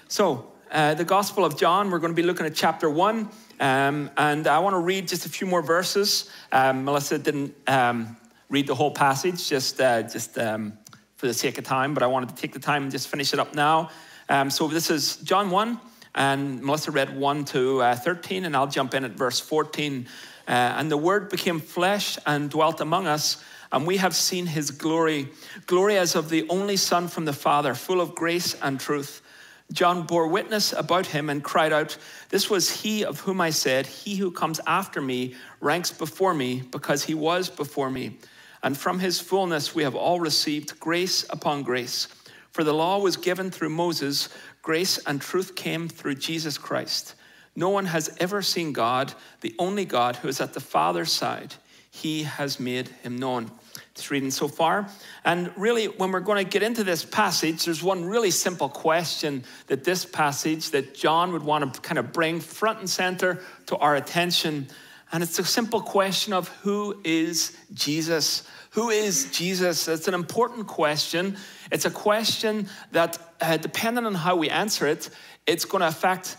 The Gospel of John, we're going to be looking at chapter 1. And I want to read just a few more verses. Melissa didn't read the whole passage just for the sake of time, but I wanted to take the time and just finish it up now. So this is John 1, and Melissa read 1 to 13, and I'll jump in at verse 14. And the Word became flesh and dwelt among us, and we have seen his glory, glory as of the only Son from the Father, full of grace and truth. John bore witness about him and cried out, "This was he of whom I said, he who comes after me ranks before me, because he was before me. And from his fullness we have all received grace upon grace. For the law was given through Moses, grace and truth came through Jesus Christ. No one has ever seen God, the only God who is at the Father's side. He has made him known." Just reading so far. And really, when we're going to get into this passage, there's one really simple question that this passage that John would want to kind of bring front and center to our attention. And it's a simple question of who is Jesus? Who is Jesus? It's an important question. It's a question that, depending on how we answer it, it's going to affect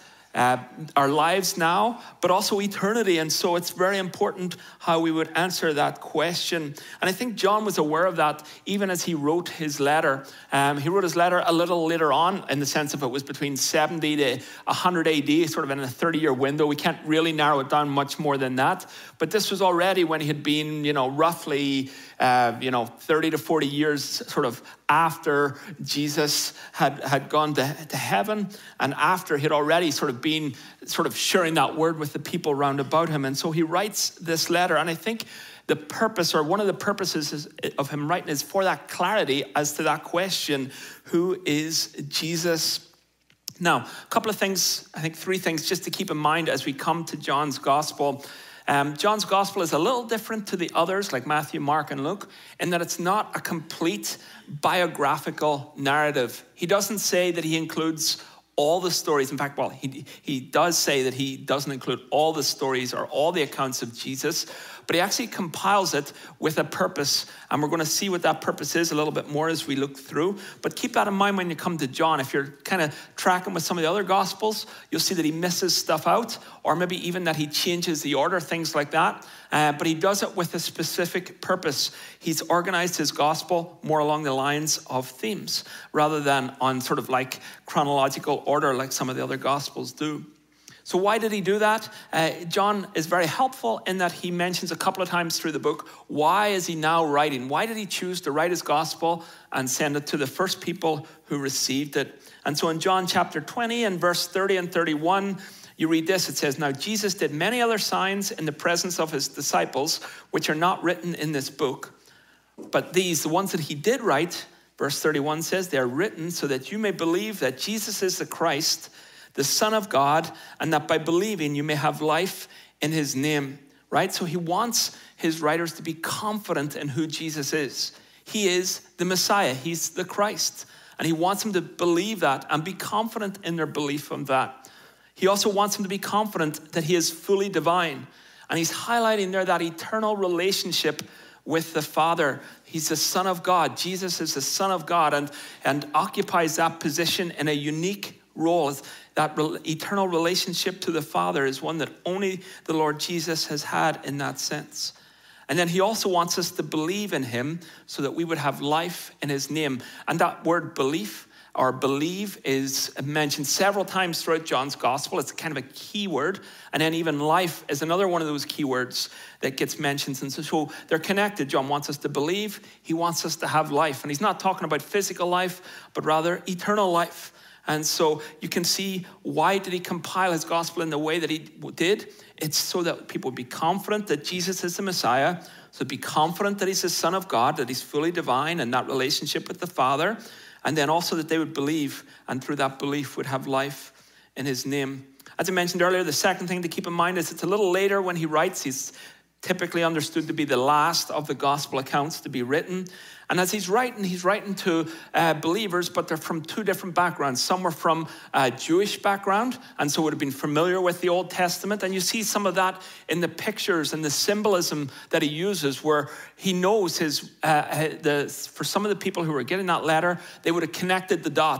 our lives now, but also eternity. And so it's very important how we would answer that question. And I think John was aware of that even as he wrote his letter. He wrote his letter a little later on, in the sense of it was between 70 to 100 AD, sort of in a 30-year window. We can't really narrow it down much more than that. But this was already when he had been, roughly 30 to 40 years sort of after Jesus had gone to heaven, and after he'd already sort of been sharing that word with the people round about him. And so he writes this letter, and I think the purpose, or one of the purposes of him writing, is for that clarity as to that question, who is Jesus? Now, a couple of things, I think 3 things just to keep in mind as we come to John's gospel. John's gospel is a little different to the others, like Matthew, Mark, and Luke, in that it's not a complete biographical narrative. He doesn't say that he includes all the stories. In fact, he does say that he doesn't include all the stories or all the accounts of Jesus, but he actually compiles it with a purpose. And we're going to see what that purpose is a little bit more as we look through. But keep that in mind when you come to John. If you're kind of tracking with some of the other gospels, you'll see that he misses stuff out, or maybe even that he changes the order, things like that. But he does it with a specific purpose. He's organized his gospel more along the lines of themes, rather than on sort of like chronological order like some of the other gospels do. So why did he do that? John is very helpful in that he mentions a couple of times through the book, why is he now writing? Why did he choose to write his gospel and send it to the first people who received it? And so in John chapter 20 and verse 30 and 31, you read this. It says, "Now Jesus did many other signs in the presence of his disciples, which are not written in this book. But these, the ones that he did write," verse 31 says, "they are written so that you may believe that Jesus is the Christ, the Son of God, and that by believing you may have life in his name." Right? So he wants his writers to be confident in who Jesus is. He is the Messiah. He's the Christ. And he wants them to believe that and be confident in their belief of that. He also wants them to be confident that he is fully divine. And he's highlighting there that eternal relationship with the Father. He's the Son of God. Jesus is the Son of God and occupies that position in a unique role. That eternal relationship to the Father is one that only the Lord Jesus has had in that sense. And then he also wants us to believe in him so that we would have life in his name. And that word belief or believe is mentioned several times throughout John's gospel. It's kind of a key word. And then even life is another one of those key words that gets mentioned. And so they're connected. John wants us to believe. He wants us to have life. And he's not talking about physical life, but rather eternal life. And so you can see, why did he compile his gospel in the way that he did? It's so that people would be confident that Jesus is the Messiah. So be confident that he's the Son of God, that he's fully divine and that relationship with the Father. And then also that they would believe, and through that belief would have life in his name. As I mentioned earlier, the second thing to keep in mind is it's a little later when he writes. He's typically understood to be the last of the gospel accounts to be written. And as he's writing to believers, but they're from 2 different backgrounds. Some were from a Jewish background, and so would have been familiar with the Old Testament. And you see some of that in the pictures and the symbolism that he uses, where he knows for some of the people who were getting that letter, they would have connected the dots.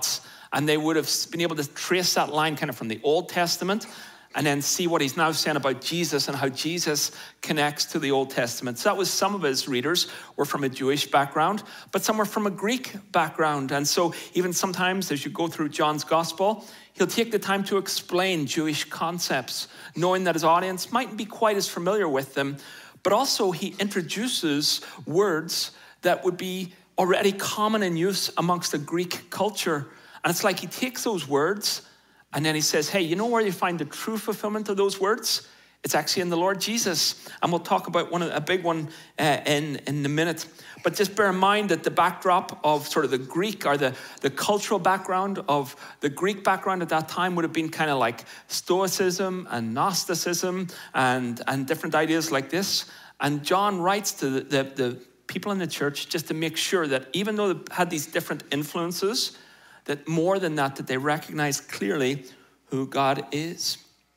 And they would have been able to trace that line kind of from the Old Testament and then see what he's now saying about Jesus and how Jesus connects to the Old Testament. So that was some of his readers were from a Jewish background, but some were from a Greek background. And so even sometimes as you go through John's gospel, he'll take the time to explain Jewish concepts, knowing that his audience mightn't be quite as familiar with them, but also he introduces words that would be already common in use amongst the Greek culture. And it's like he takes those words and then he says, hey, you know where you find the true fulfillment of those words? It's actually in the Lord Jesus. And we'll talk about a big one in a minute. But just bear in mind that the backdrop of sort of the Greek, or the cultural background of the Greek background at that time would have been kind of like Stoicism and Gnosticism and different ideas like this. And John writes to the people in the church just to make sure that even though they had these different influences, that more than that they recognize clearly who God is.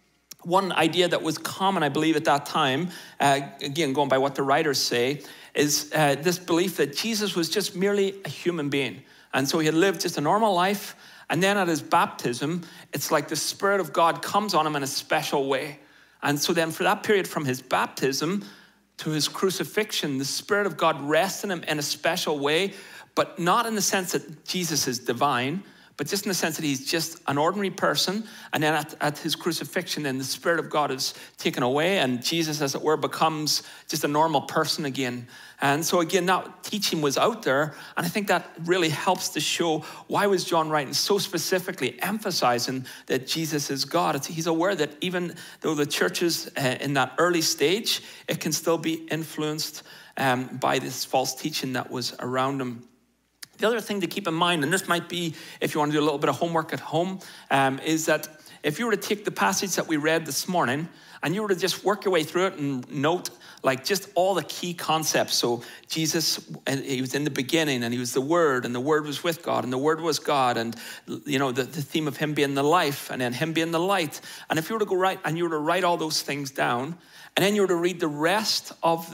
One idea that was common, I believe, at that time, again, going by what the writers say, is this belief that Jesus was just merely a human being. And so he had lived just a normal life. And then at his baptism, it's like the Spirit of God comes on him in a special way. And so then for that period from his baptism to his crucifixion, the Spirit of God rests in him in a special way, but not in the sense that Jesus is divine, but just in the sense that he's just an ordinary person. And then at his crucifixion, then the Spirit of God is taken away and Jesus, as it were, becomes just a normal person again. And so again, that teaching was out there. And I think that really helps to show why was John writing so specifically emphasizing that Jesus is God. He's aware that even though the church is in that early stage, it can still be influenced by this false teaching that was around him. The other thing to keep in mind, and this might be if you want to do a little bit of homework at home, is that if you were to take the passage that we read this morning and you were to just work your way through it and note like just all the key concepts. So Jesus, he was in the beginning and he was the Word and the Word was with God and the Word was God. And you know, the theme of him being the life and then him being the light. And if you were to go right and you were to write all those things down and then you were to read the rest of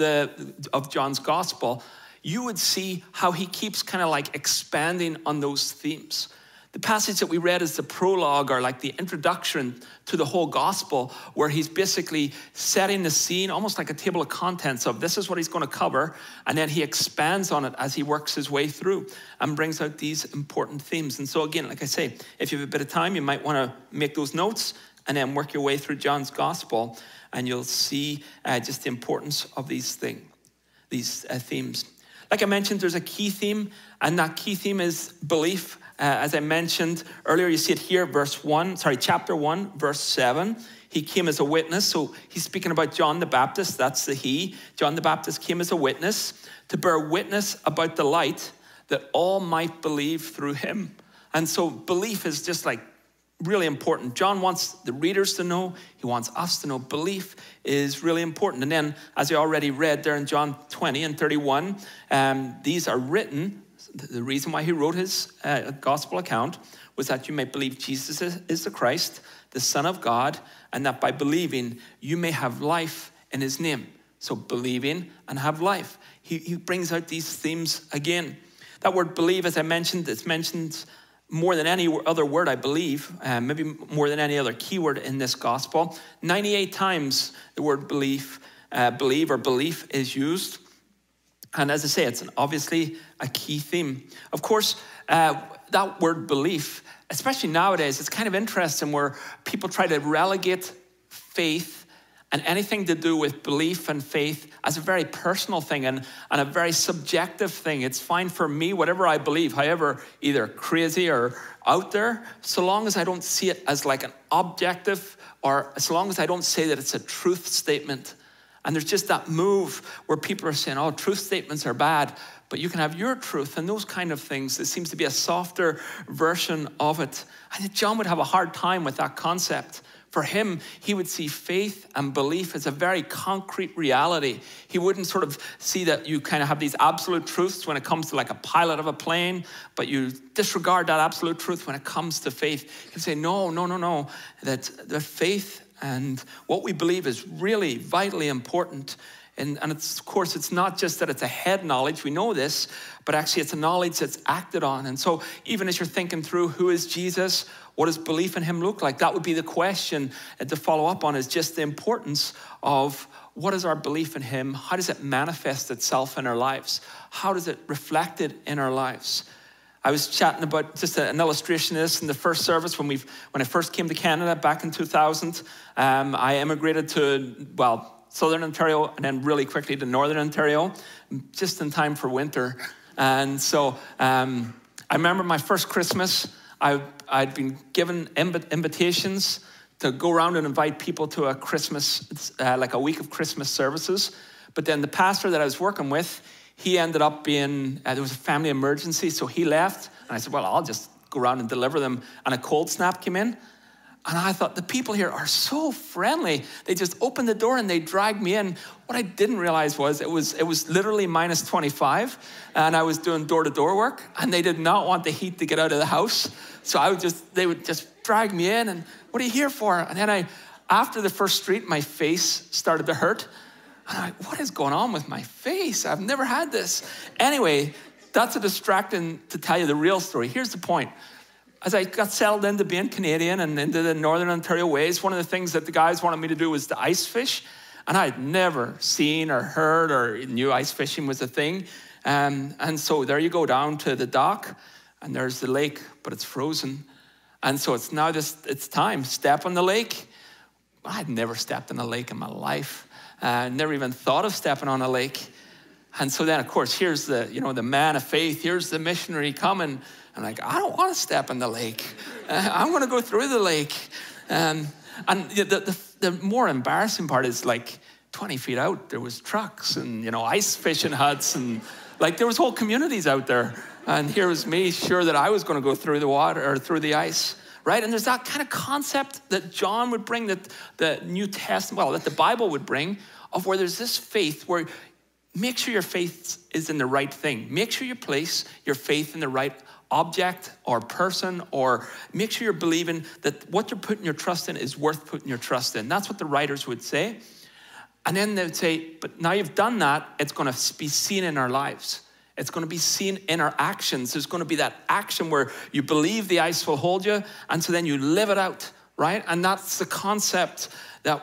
John's gospel, you would see how he keeps kind of like expanding on those themes. The passage that we read is the prologue, or like the introduction to the whole gospel, where he's basically setting the scene, almost like a table of contents of this is what he's going to cover, and then he expands on it as he works his way through and brings out these important themes. And so again, like I say, if you have a bit of time, you might want to make those notes and then work your way through John's gospel, and you'll see just the importance of these themes. Like I mentioned, there's a key theme, and that key theme is belief. As I mentioned earlier, you see it here, chapter 1, verse 7. He came as a witness. So he's speaking about John the Baptist. That's the he. John the Baptist came as a witness to bear witness about the light, that all might believe through him. And so belief is just like really important. John wants the readers to know. He wants us to know belief is really important. And then, as I already read there in John 20 and 31, these are written. The reason why he wrote his gospel account was that you may believe Jesus is the Christ, the Son of God, and that by believing you may have life in his name. So believing and have life. He brings out these themes again. That word believe, as I mentioned, it's mentioned more than any other word, I believe, maybe more than any other keyword in this gospel. 98 times the word believe or belief is used. And as I say, it's obviously a key theme. Of course, that word belief, especially nowadays, it's kind of interesting where people try to relegate faith and anything to do with belief and faith as a very personal thing and a very subjective thing. It's fine for me, whatever I believe, however either crazy or out there, so long as I don't see it as like an objective, or as long as I don't say that it's a truth statement. And there's just that move where people are saying, oh, truth statements are bad, but you can have your truth and those kind of things. It seems to be a softer version of it. I think John would have a hard time with that concept. For him, he would see faith and belief as a very concrete reality. He wouldn't sort of see that you kind of have these absolute truths when it comes to like a pilot of a plane, but you disregard that absolute truth when it comes to faith. He'd say, no, that the faith and what we believe is really vitally important. And it's, of course, it's not just that it's a head knowledge, we know this, but actually it's a knowledge that's acted on. And so even as you're thinking through who is Jesus, what does belief in him look like? That would be the question to follow up on, is just the importance of what is our belief in him? How does it manifest itself in our lives? How does it reflect it in our lives? I was chatting about just an illustration of this in the first service when I first came to Canada back in 2000. I immigrated to, Southern Ontario and then really quickly to Northern Ontario, just in time for winter. And so I remember my first Christmas, I'd been given invitations to go around and invite people to a Christmas, like a week of Christmas services. But then the pastor that I was working with, he ended up being, there was a family emergency, so he left. And I said, well, I'll just go around and deliver them. And a cold snap came in. And I thought, the people here are so friendly. They just opened the door and they dragged me in. What I didn't realize was it was literally minus 25. And I was doing door-to-door work. And they did not want the heat to get out of the house. So they would just drag me in. And what are you here for? And then after the first street, my face started to hurt. And I'm like, what is going on with my face? I've never had this. Anyway, that's a distraction to tell you the real story. Here's the point. As I got settled into being Canadian and into the Northern Ontario ways, one of the things that the guys wanted me to do was to ice fish. And I had never seen or heard or knew ice fishing was a thing. And so there you go down to the dock, and there's the lake, but it's frozen. And so it's now it's time, step on the lake. I'd never stepped on a lake in my life. Never even thought of stepping on a lake. And so then, of course, here's the man of faith. Here's the missionary coming. I'm like, I don't want to step in the lake. I'm going to go through the lake. And the more embarrassing part is, like, 20 feet out, there was trucks and, ice fishing huts. And, like, there was whole communities out there. And here was me, sure that I was going to go through the water or through the ice. Right? And there's that kind of concept that John would bring, that the New Testament, that the Bible would bring, of where there's this faith where make sure your faith is in the right thing. Make sure you place your faith in the right object or person, or make sure you're believing that what you're putting your trust in is worth putting your trust in. That's what the writers would say. And then they would say, but now you've done that, it's going to be seen in our lives. It's going to be seen in our actions. There's going to be that action where you believe the ice will hold you, and so then you live it out, right? And that's the concept that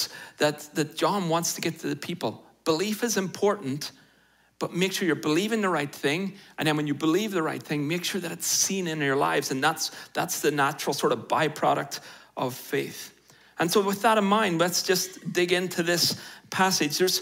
John wants to get to the people. Belief is important, but make sure you're believing the right thing, and then when you believe the right thing, make sure that it's seen in your lives, and that's the natural sort of byproduct of faith. And so with that in mind, let's just dig into this passage. There's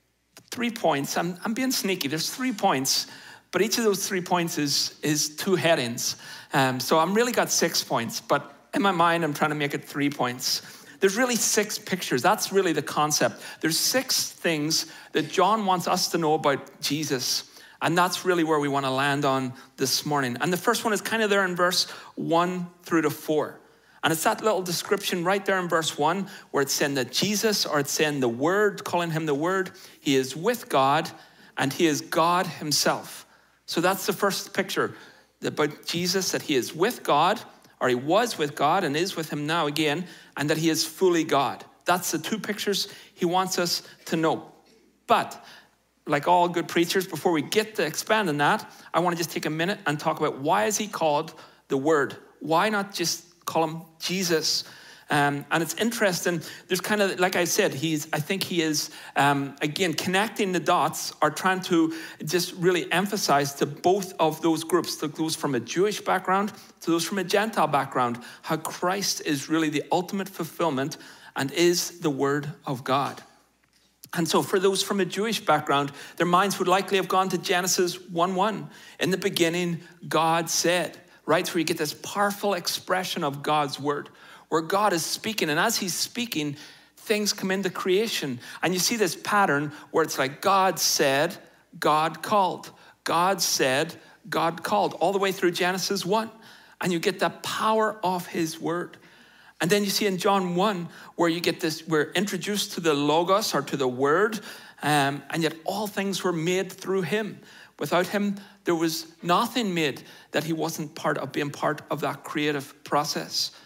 3 points. I'm being sneaky. There's 3 points, but each of those 3 points is 2 headings. So I'm really got 6 points, but in my mind, I'm trying to make it 3 points. There's really 6 pictures. That's really the concept. There's 6 things that John wants us to know about Jesus, and that's really where we want to land on this morning. And the first one is kind of there in verse 1 through to 4. And it's that little description right there in verse 1 where it's saying that Jesus, or it's saying the Word, calling him the Word, he is with God and he is God himself. So that's the first picture about Jesus, that he is with God, or he was with God and is with him now again, and that he is fully God. That's the 2 pictures he wants us to know. But like all good preachers, before we get to expand on that, I want to just take a minute and talk about why is he called the Word? Why not just call him Jesus? And it's interesting. There's kind of, like I said, I think he is, again, connecting the dots, or trying to just really emphasize to both of those groups, to those from a Jewish background, to those from a Gentile background, how Christ is really the ultimate fulfillment and is the Word of God. And so for those from a Jewish background, their minds would likely have gone to Genesis 1:1. In the beginning, God said, right? Where you get this powerful expression of God's word, where God is speaking. And as he's speaking, things come into creation. And you see this pattern where it's like God said, God called. God said, God called, all the way through Genesis 1. And you get the power of his word. And then you see in John 1 where you get this, we're introduced to the Logos, or to the Word, and yet all things were made through him. Without him, there was nothing made that he wasn't being part of that creative process.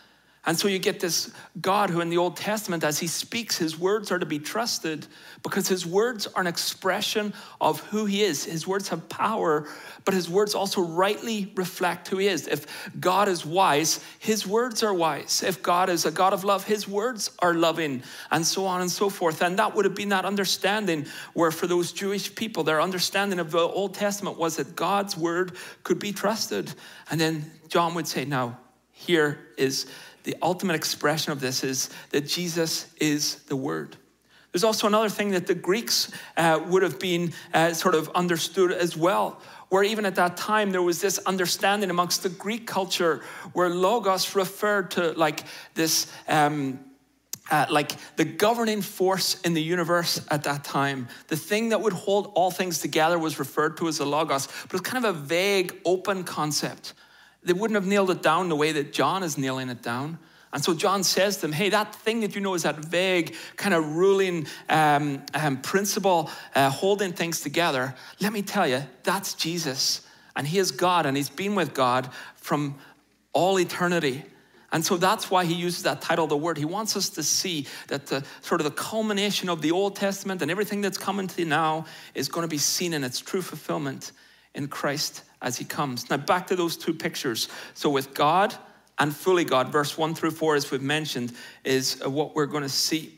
And so you get this God who in the Old Testament, as he speaks, his words are to be trusted because his words are an expression of who he is. His words have power, but his words also rightly reflect who he is. If God is wise, his words are wise. If God is a God of love, his words are loving, and so on and so forth. And that would have been that understanding where for those Jewish people, their understanding of the Old Testament was that God's word could be trusted. And then John would say, now, here is the ultimate expression of this is that Jesus is the Word. There's also another thing that the Greeks would have been sort of understood as well, where even at that time there was this understanding amongst the Greek culture where logos referred to like this, like the governing force in the universe at that time. The thing that would hold all things together was referred to as a logos, but it's kind of a vague, open concept. They wouldn't have nailed it down the way that John is nailing it down. And so John says to them, hey, that thing that you know is that vague kind of ruling principle holding things together. Let me tell you, that's Jesus. And he is God, and he's been with God from all eternity. And so that's why he uses that title, the Word. He wants us to see that the sort of the culmination of the Old Testament and everything that's coming to now is going to be seen in its true fulfillment in Christ as he comes. Now back to those two pictures. So with God and fully God, verse 1 through 4, as we've mentioned, is what we're going to see.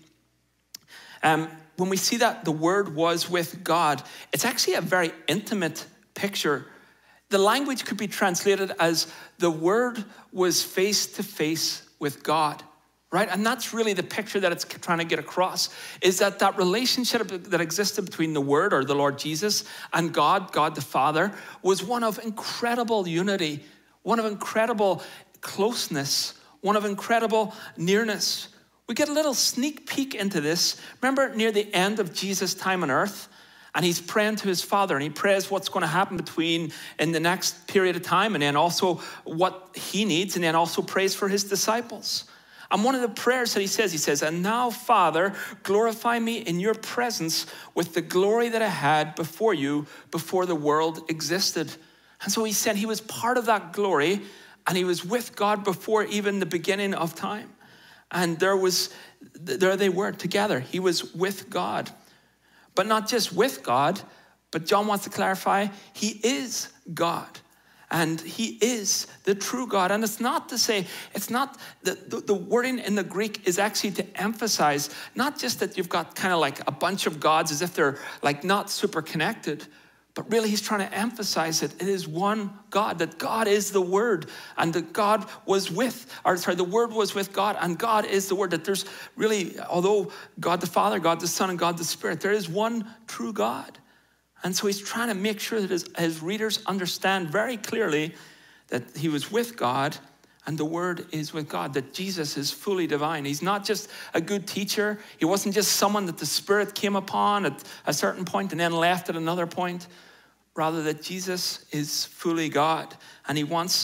When we see that the Word was with God, it's actually a very intimate picture. The language could be translated as the Word was face to face with God. Right? And that's really the picture that it's trying to get across, is that relationship that existed between the Word, or the Lord Jesus, and God the Father, was one of incredible unity, one of incredible closeness, one of incredible nearness. We get a little sneak peek into this. Remember near the end of Jesus' time on earth, and he's praying to his Father, and he prays what's going to happen between in the next period of time, and then also what he needs, and then also prays for his disciples. And one of the prayers that he says, and now, Father, glorify me in your presence with the glory that I had before you, before the world existed. And so he said he was part of that glory, and he was with God before even the beginning of time. And there they were together. He was with God. But not just with God, but John wants to clarify, he is God. And he is the true God. And it's not to say, it's not, the wording in the Greek is actually to emphasize, not just that you've got kind of like a bunch of gods as if they're like not super connected, but really he's trying to emphasize that it is one God, that God is the Word, and that God was the Word was with God, and God is the Word. That there's really, although God the Father, God the Son, and God the Spirit, there is one true God. And so he's trying to make sure that his readers understand very clearly that he was with God and the Word is with God, that Jesus is fully divine. He's not just a good teacher. He wasn't just someone that the Spirit came upon at a certain point and then left at another point. Rather, that Jesus is fully God. And he wants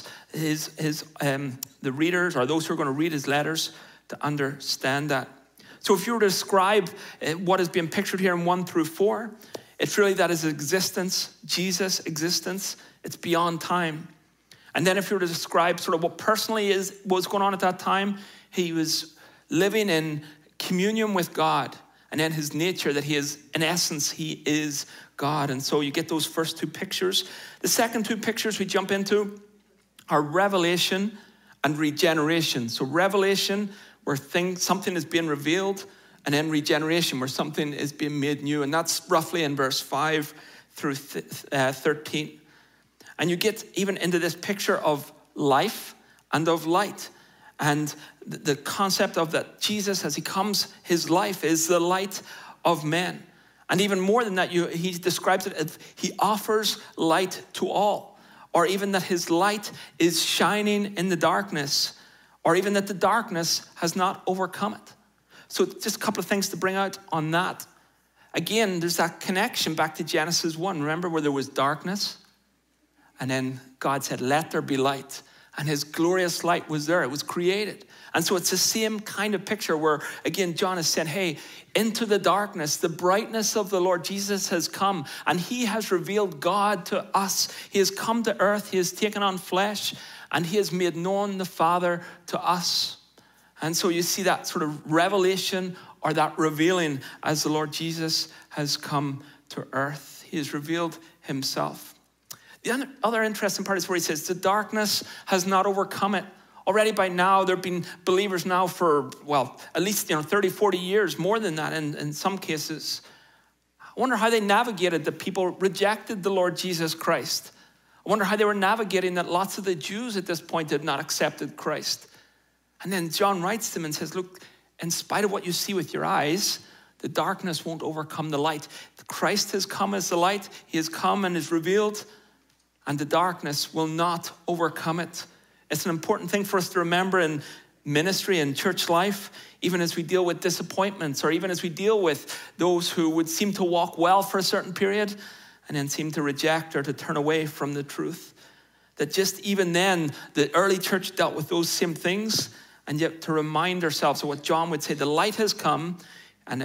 the readers, or those who are going to read his letters, to understand that. So if you were to describe what is being pictured here in 1 through 4, it's really that his existence, Jesus' existence, it's beyond time. And then if you were to describe sort of what personally was going on at that time, he was living in communion with God. And then his nature, that he is, in essence, he is God. And so you get those first two pictures. The second two pictures we jump into are revelation and regeneration. So revelation, where something is being revealed, and then regeneration, where something is being made new. And that's roughly in verse 5 through 13. And you get even into this picture of life and of light. And the concept of that Jesus, as he comes, his life is the light of men. And even more than that, he describes it as he offers light to all. Or even that his light is shining in the darkness. Or even that the darkness has not overcome it. So just a couple of things to bring out on that. Again, there's that connection back to Genesis 1. Remember where there was darkness? And then God said, let there be light. And his glorious light was there. It was created. And so it's the same kind of picture where, again, John has said, hey, into the darkness, the brightness of the Lord Jesus has come. And he has revealed God to us. He has come to earth. He has taken on flesh. And he has made known the Father to us. And so you see that sort of revelation or that revealing as the Lord Jesus has come to earth. He has revealed himself. The other interesting part is where he says, the darkness has not overcome it. Already by now, there have been believers now for, well, at least 30, 40 years, more than that in some cases. I wonder how they navigated that people rejected the Lord Jesus Christ. I wonder how they were navigating that lots of the Jews at this point had not accepted Christ. And then John writes to them and says, look, in spite of what you see with your eyes, the darkness won't overcome the light. Christ has come as the light. He has come and is revealed, and the darkness will not overcome it. It's an important thing for us to remember in ministry and church life, even as we deal with disappointments, or even as we deal with those who would seem to walk well for a certain period and then seem to reject or to turn away from the truth. That just even then, the early church dealt with those same things, and yet to remind ourselves of what John would say, the light has come and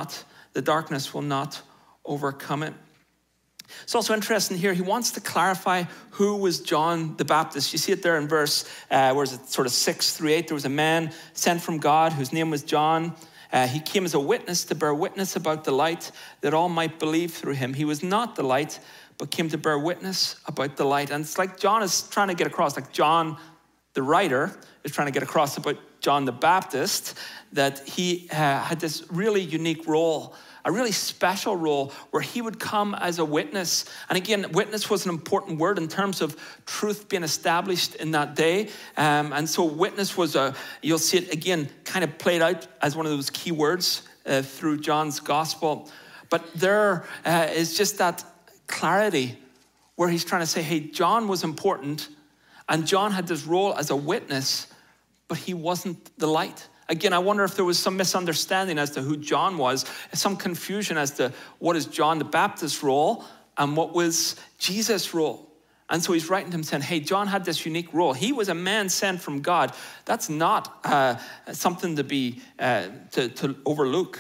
the darkness will not overcome it. It's also interesting here, he wants to clarify who was John the Baptist. You see it there in verse, sort of 6 through 8. There was a man sent from God whose name was John. He came as a witness to bear witness about the light, that all might believe through him. He was not the light, but came to bear witness about the light. And it's like John is trying to get across, like John, the writer, is trying to get across about John the Baptist, that he had this really unique role, a really special role where he would come as a witness. And again, witness was an important word in terms of truth being established in that day. And so witness was you'll see it again, kind of played out as one of those key words through John's gospel. But there is just that clarity where he's trying to say, hey, John was important and John had this role as a witness, but he wasn't the light. Again, I wonder if there was some misunderstanding as to who John was, some confusion as to what is John the Baptist's role and what was Jesus' role. And so he's writing to him saying, hey, John had this unique role. He was a man sent from God. That's not something to be to overlook.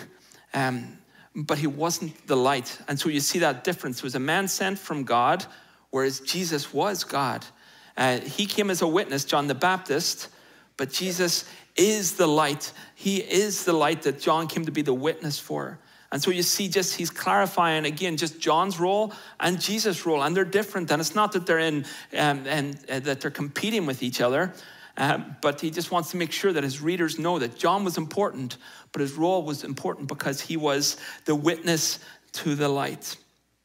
But he wasn't the light. And so you see that difference. He was a man sent from God, whereas Jesus was God. He came as a witness, John the Baptist, but Jesus is the light. He is the light that John came to be the witness for. And so you see just he's clarifying again just John's role and Jesus' role, and they're different. And it's not that they're in that they're competing with each other, but he just wants to make sure that his readers know that John was important, but his role was important because he was the witness to the light.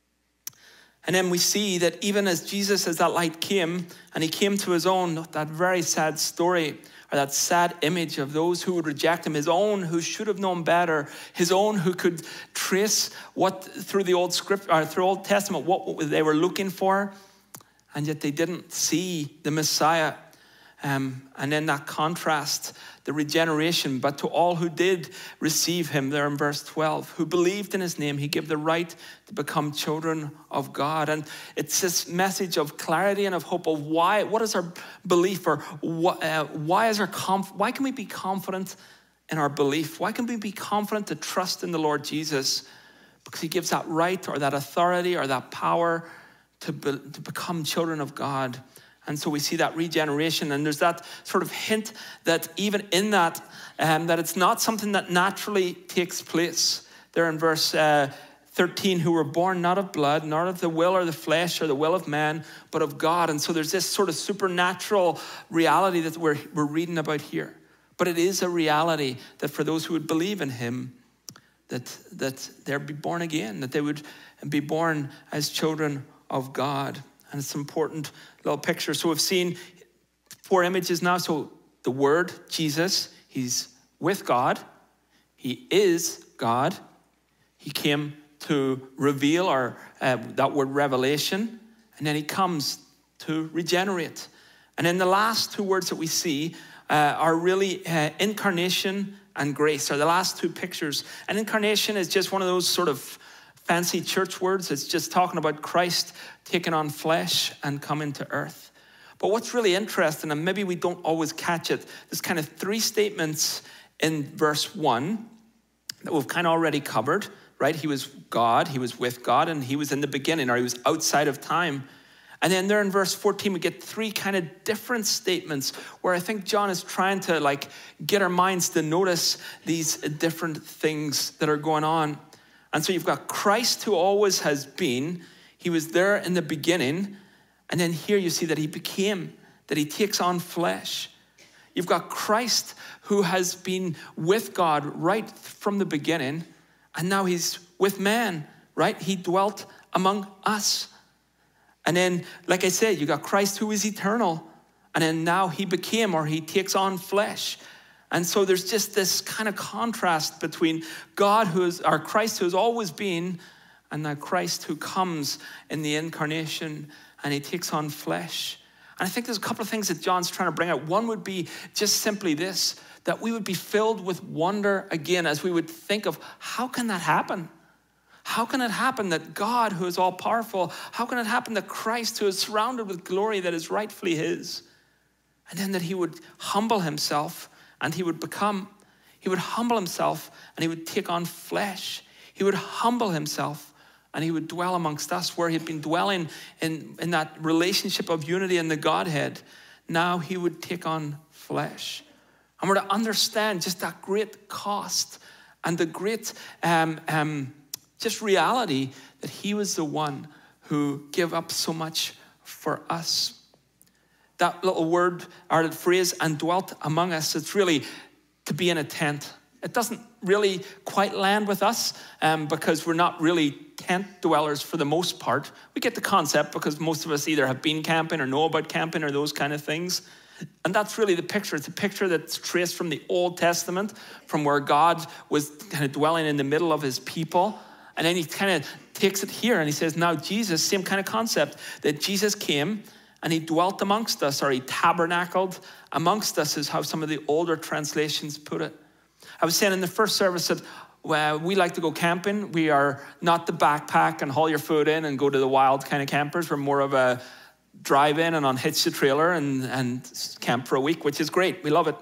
And then we see that even as Jesus, as that light came, and he came to his own, that very sad story, or that sad image of those who would reject him, his own who should have known better, his own who could trace what through the Old Script or through Old Testament what they were looking for, and yet they didn't see the Messiah. And then that contrast, the regeneration, but to all who did receive him, there in verse 12, who believed in his name, he gave the right to become children of God. And it's this message of clarity and of hope of what is our belief, or why can we be confident in our belief? Why can we be confident to trust in the Lord Jesus? Because he gives that right or that authority or that power to become children of God. And so we see that regeneration, and there's that sort of hint that even in that, that it's not something that naturally takes place. There in verse 13, who were born not of blood, not of the will or the flesh or the will of man, but of God. And so there's this sort of supernatural reality that we're reading about here. But it is a reality that for those who would believe in him, that they'd be born again, that they would be born as children of God. And it's an important little picture. So we've seen 4 images now. So the Word, Jesus, he's with God. He is God. He came to reveal that word revelation. And then he comes to regenerate. And then the last 2 words that we see are really incarnation and grace, are the last 2 pictures. And incarnation is just one of those sort of fancy church words. It's just talking about Christ taking on flesh and coming to earth. But what's really interesting, and maybe we don't always catch it, there's kind of 3 statements in verse 1 that we've kind of already covered, right? He was God, he was with God, and he was in the beginning, or he was outside of time. And then there in verse 14, we get three kind of different statements where I think John is trying to get our minds to notice these different things that are going on. And so you've got Christ who always has been. He was there in the beginning. And then here you see that he became, that he takes on flesh. You've got Christ who has been with God right from the beginning. And now he's with man, right? He dwelt among us. And then, like I said, you got Christ who is eternal. And then now he became, or he takes on flesh. And so there's just this kind of contrast between God our Christ who has always been, and now Christ who comes in the incarnation and he takes on flesh. And I think there's a couple of things that John's trying to bring out. One would be just simply this, that we would be filled with wonder again as we would think of, how can that happen? How can it happen that God, who is all powerful, how can it happen that Christ, who is surrounded with glory that is rightfully his, and then that he would humble himself and he would humble himself and he would take on flesh. He would humble himself and he would dwell amongst us where he had been dwelling in that relationship of unity in the Godhead. Now he would take on flesh. And we're to understand just that great cost and the great just reality that he was the one who gave up so much for us. That little word or that phrase, and dwelt among us, it's really to be in a tent. It doesn't really quite land with us because we're not really tent dwellers for the most part. We get the concept because most of us either have been camping or know about camping or those kind of things. And that's really the picture. It's a picture that's traced from the Old Testament, from where God was kind of dwelling in the middle of his people. And then he kind of takes it here and he says, now Jesus, same kind of concept, that Jesus came and he dwelt amongst us, or he tabernacled amongst us is how some of the older translations put it. I was saying in the first service that we like to go camping. We are not the backpack and haul your food in and go to the wild kind of campers. We're more of a drive in and unhitch the trailer and camp for a week, which is great. We love it.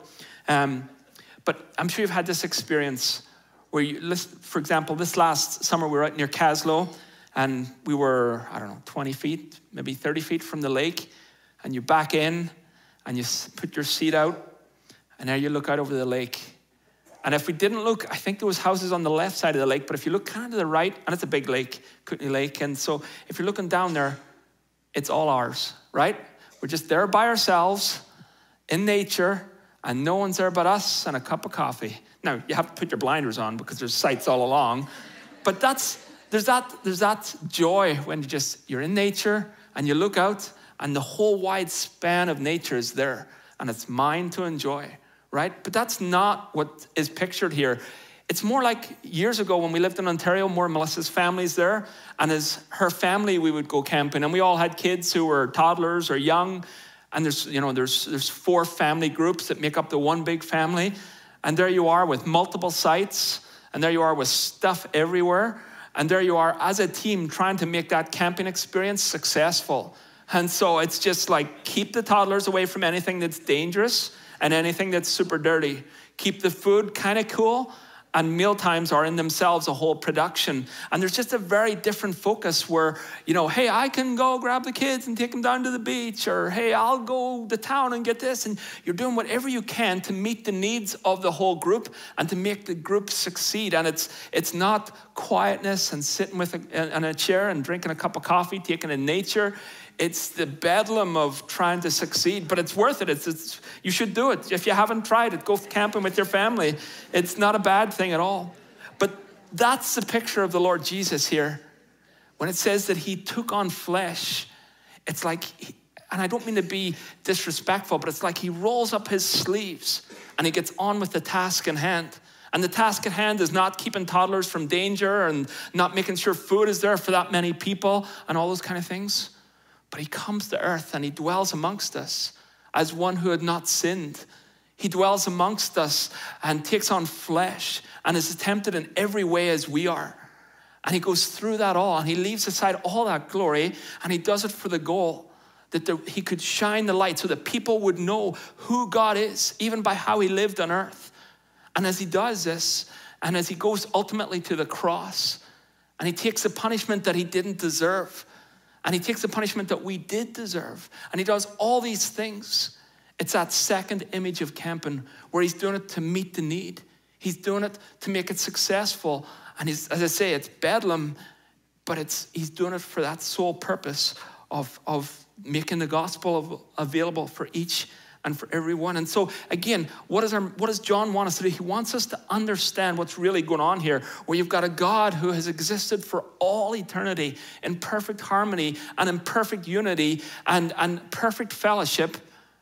But I'm sure you've had this experience where for example, this last summer we were out near Caslow and we were, 20 feet, maybe 30 feet from the lake, and you back in and you put your seat out and now you look out over the lake. And if we didn't look, I think there was houses on the left side of the lake, but if you look kind of to the right, and it's a big lake, Kootenay Lake, and so if you're looking down there, it's all ours, right? We're just there by ourselves in nature, and no one's there but us and a cup of coffee. Now, you have to put your blinders on because there's sights all along, but there's that joy when you're in nature and you look out and the whole wide span of nature is there and it's mine to enjoy, right? But that's not what is pictured here. It's more like years ago when we lived in Ontario, more Melissa's family's there, and as her family, we would go camping, and we all had kids who were toddlers or young, and there's 4 family groups that make up the one big family, and there you are with multiple sites, and there you are with stuff everywhere, and there you are as a team trying to make that camping experience successful. And so it's just like, keep the toddlers away from anything that's dangerous and anything that's super dirty. Keep the food kind of cool, and meal times are in themselves a whole production. And there's just a very different focus where, hey, I can go grab the kids and take them down to the beach, or hey, I'll go to town and get this. And you're doing whatever you can to meet the needs of the whole group and to make the group succeed. And it's not quietness and sitting in a chair and drinking a cup of coffee, taking in nature. It's the bedlam of trying to succeed, but it's worth it. You should do it. If you haven't tried it, go camping with your family. It's not a bad thing at all. But that's the picture of the Lord Jesus here. When it says that he took on flesh, it's like, and I don't mean to be disrespectful, but it's like he rolls up his sleeves and he gets on with the task in hand. And the task at hand is not keeping toddlers from danger and not making sure food is there for that many people and all those kind of things. But he comes to earth and he dwells amongst us as one who had not sinned. He dwells amongst us and takes on flesh and is tempted in every way as we are. And he goes through that all and he leaves aside all that glory and he does it for the goal that he could shine the light so that people would know who God is, even by how he lived on earth. And as he does this, and as he goes ultimately to the cross, and he takes the punishment that he didn't deserve, And he takes the punishment that we did deserve. And he does all these things. It's that second image of Kempen where he's doing it to meet the need. He's doing it to make it successful. And as I say, it's bedlam, but he's doing it for that sole purpose of making the gospel available for each and for everyone. And so again, what does John want us to do? He wants us to understand what's really going on here, where you've got a God who has existed for all eternity in perfect harmony and in perfect unity and perfect fellowship.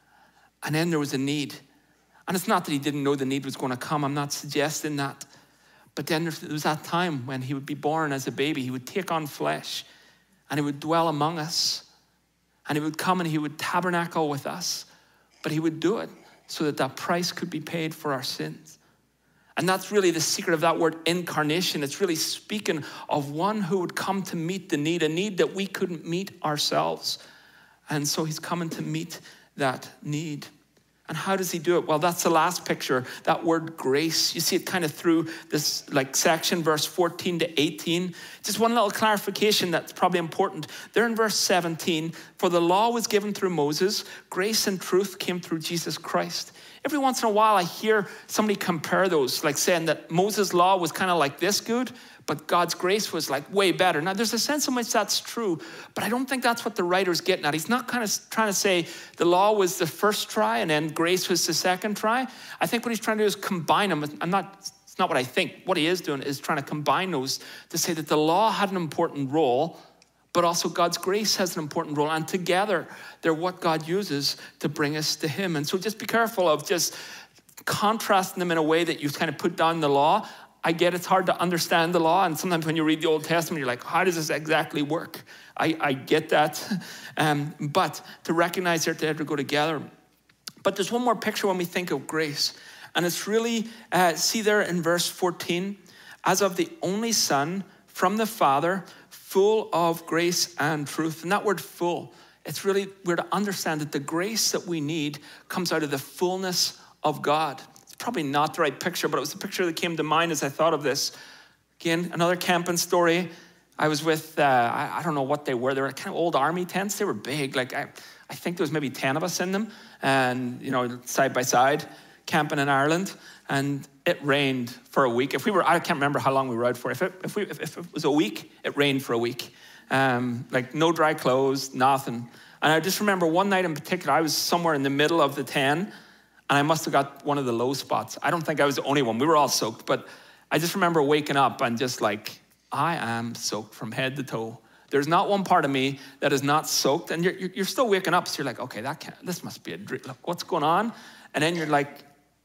And then there was a need. And it's not that he didn't know the need was going to come. I'm not suggesting that. But then there was that time when he would be born as a baby. He would take on flesh and he would dwell among us. And he would come and he would tabernacle with us. But he would do it so that that price could be paid for our sins. And that's really the secret of that word incarnation. It's really speaking of one who would come to meet the need, a need that we couldn't meet ourselves. And so he's coming to meet that need. And how does he do it? Well, that's the last picture, that word grace. You see it kind of through this section, verse 14 to 18. Just one little clarification that's probably important. There in verse 17, for the law was given through Moses, grace and truth came through Jesus Christ. Every once in a while I hear somebody compare those, like saying that Moses' law was kind of like this good, but God's grace was like way better. Now, there's a sense in which that's true, but I don't think that's what the writer's getting at. He's not kind of trying to say the law was the first try and then grace was the second try. I think what he's trying to do is combine them. It's not what I think. What he is doing is trying to combine those to say that the law had an important role, but also God's grace has an important role. And together, they're what God uses to bring us to him. And so just be careful of just contrasting them in a way that you kind of put down the law. I get it's hard to understand the law, and sometimes when you read the Old Testament, you're like, how does this exactly work? I get that, but to recognize that they have to go together. But there's one more picture when we think of grace, and it's really, see there in verse 14, as of the only Son from the Father, full of grace and truth. And that word full, it's really, we're to understand that the grace that we need comes out of the fullness of God. Probably not the right picture, but it was the picture that came to mind as I thought of this. Again, another camping story. I was with, I don't know what they were. They were kind of old army tents. They were big. Like I think there was maybe 10 of us in them. And, side by side, camping in Ireland. And it rained for a week. I can't remember how long we were out for. If it was a week, it rained for a week. No dry clothes, nothing. And I just remember one night in particular, I was somewhere in the middle of the 10. And I must have got one of the low spots. I don't think I was the only one. We were all soaked. But I just remember waking up and just like, I am soaked from head to toe. There's not one part of me that is not soaked. And you're still waking up. So you're like, okay, this must be a dream. Look, what's going on? And then you're like,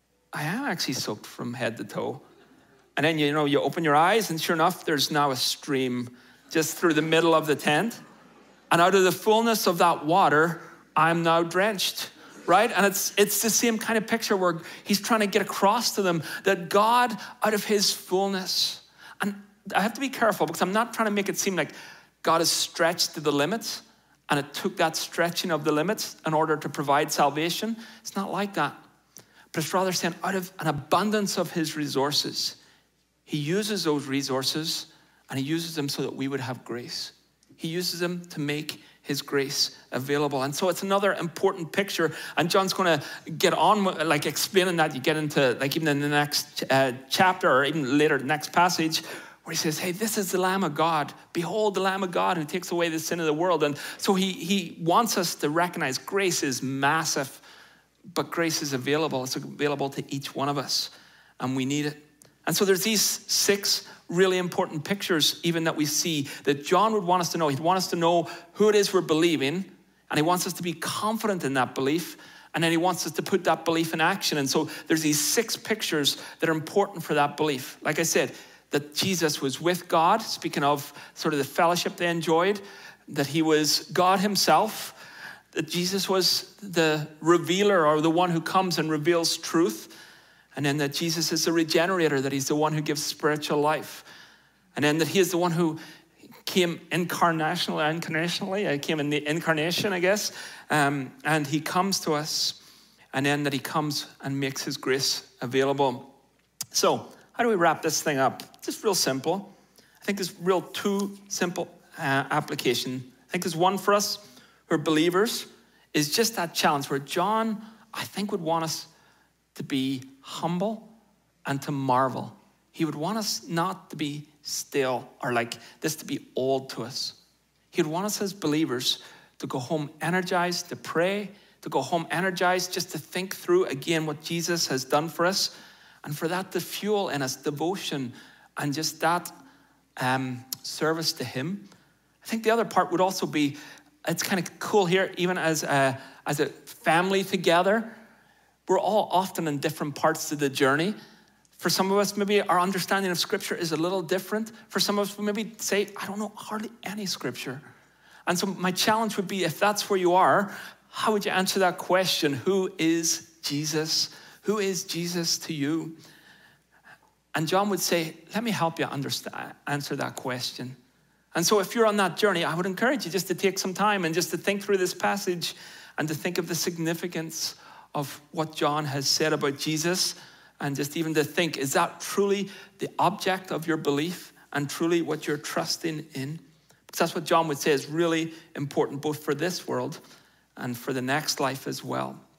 I am actually soaked from head to toe. And then, you open your eyes. And sure enough, there's now a stream just through the middle of the tent. And out of the fullness of that water, I'm now drenched. Right? And it's the same kind of picture where he's trying to get across to them that God, out of his fullness, and I have to be careful because I'm not trying to make it seem like God is stretched to the limits and it took that stretching of the limits in order to provide salvation. It's not like that. But it's rather saying out of an abundance of his resources, he uses those resources and he uses them so that we would have grace. He uses them to make his grace available. And so it's another important picture. And John's going to get on with explaining that. You get into even in the next chapter or even later, the next passage where he says, hey, this is the Lamb of God. Behold the Lamb of God who takes away the sin of the world. And so he wants us to recognize grace is massive, but grace is available. It's available to each one of us and we need it. And so there's these 6 really important pictures even that we see that John would want us to know. He'd want us to know who it is we're believing, and he wants us to be confident in that belief, and then he wants us to put that belief in action. And so there's these 6 pictures that are important for that belief. Like I said, that Jesus was with God, speaking of sort of the fellowship they enjoyed, that he was God himself, that Jesus was the revealer or the one who comes and reveals truth, and then that Jesus is the regenerator, that he's the one who gives spiritual life. And then that he is the one who came incarnationally, came in the incarnation, I guess. And he comes to us. And then that he comes and makes his grace available. So how do we wrap this thing up? Just real simple. I think there's real 2 simple application I think there's one for us who are believers, is just that challenge where John, I think, would want us to be humble and to marvel. He would want us not to be still or like this to be old to us. He would want us as believers to go home energized, to pray, to go home energized, just to think through again what Jesus has done for us, and for that to fuel in us devotion and just that service to him. I think the other part would also be, it's kind of cool here, even as a family together, we're all often in different parts of the journey. For some of us, maybe our understanding of Scripture is a little different. For some of us, we maybe say, I don't know hardly any Scripture. And so my challenge would be, if that's where you are, how would you answer that question? Who is Jesus? Who is Jesus to you? And John would say, let me help you answer that question. And so if you're on that journey, I would encourage you just to take some time and just to think through this passage and to think of the significance of what John has said about Jesus, and just even to think, is that truly the object of your belief and truly what you're trusting in? Because that's what John would say is really important, both for this world and for the next life as well.